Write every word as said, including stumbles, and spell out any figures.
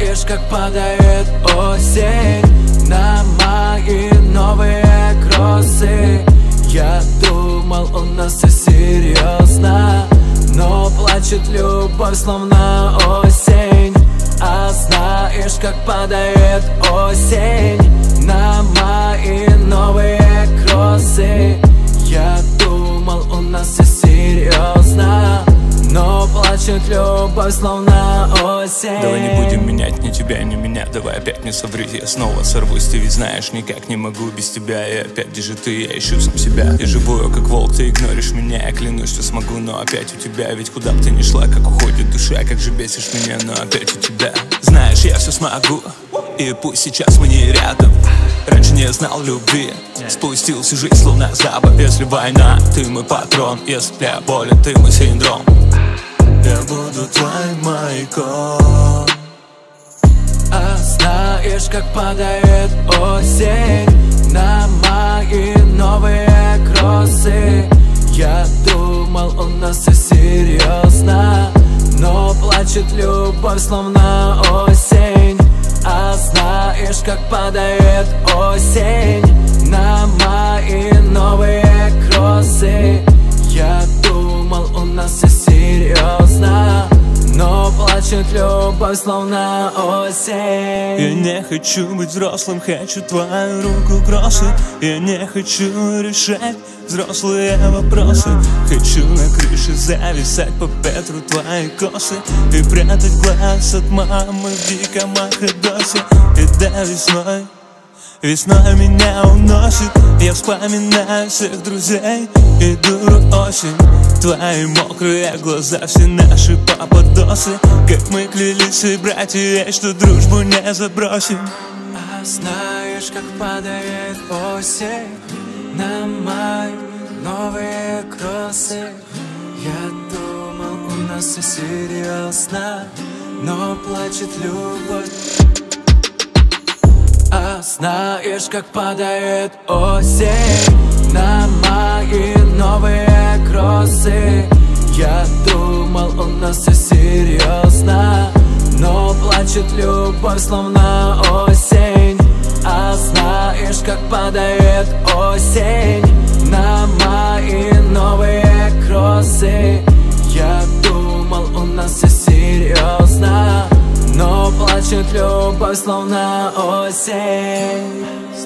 знаешь, как падает осень на мои новые кроссы. Я думал, у нас все серьезно, но плачет любовь, словно осень. А знаешь, как падает осень на мои новые кроссы. Я думал, у нас все серьезно, но плачет любовь, словно осень. Давай не будем менять ни тебя, ни меня. Давай опять не соври, я снова сорвусь. Ты ведь знаешь, никак не могу без тебя. И опять, где же ты, я ищу сам себя. Я живу, как волк, ты игноришь меня. Я клянусь, что смогу, но опять у тебя. Ведь куда бы ты ни шла, как уходит душа. Как же бесишь меня, но опять у тебя. Знаешь, я все смогу, и пусть сейчас мы не рядом. Раньше не знал любви, спустил всю жизнь, словно забор. Если война, ты мой патрон. Если я болен, ты мой синдром. Я буду твоим маяком. А знаешь, как падает осень на мои новые кроссы. Я думал, у нас все серьезно, но плачет любовь, словно осень. А знаешь, как падает осень на мои новые кроссы. Я думал, у нас все серьезно, но плачет любовь, словно осень. Я не хочу быть взрослым, хочу твою руку кроссы. Я не хочу решать взрослые вопросы. Хочу на крыше зависать по ветру твои косы и прятать глаз от мамы в диком Ахедосе. И да, весной, весной меня уносит. Я вспоминаю всех друзей и дуру осень. Твои мокрые глаза, все наши пападосы. Как мы клялись и братья, что дружбу не забросим. А знаешь, как падает осень на мои новые кроссы. Я думал, у нас все серьезно, но плачет любовь. А знаешь, как падает осень на мои новые кроссы. Я думал, у нас все серьезно, но плачет любовь, словно осень. А знаешь, как падает осень на мои новые кроссы. Я думал, у нас все серьезно, но плачет любовь, словно осень.